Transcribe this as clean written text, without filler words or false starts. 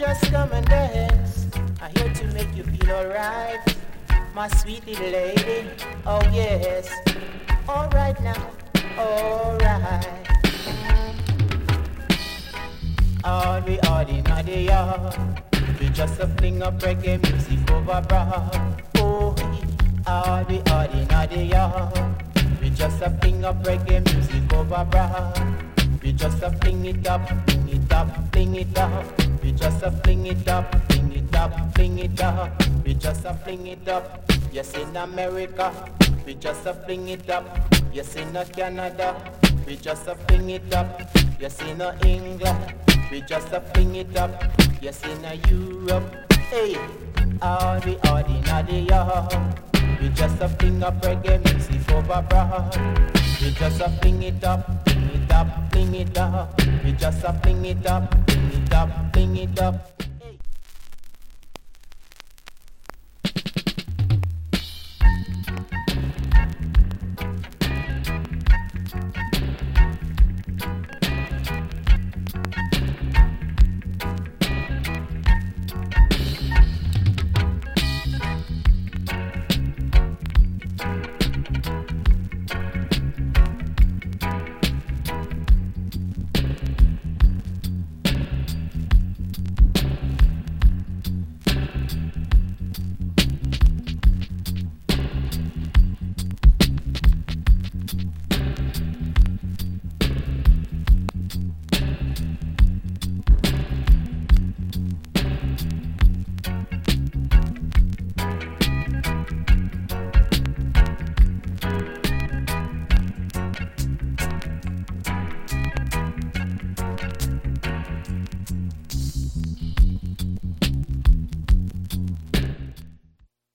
just come and dance. I'm here to make you feel alright, my sweet little lady. Oh yes, alright now, alright. All we ordinary yard, we just a fling up reggae music over broad. Oh, all we ordinary yard, we just a fling up reggae music over broad. We just a fling it up, fling it up, fling it up. We just a fling it up, fling it up, fling it up. We just a fling it up. Yes, in America, we just a fling it up. Yes, in Canada, we just a fling it up. Yes, in England, we just a fling it up. Yes, in Europe, hey, all the ordinary yard. We just a fling up reggae music over broad. We just a fling it up, fling it up, fling it up. We just a fling it up, fling it up, fling it up.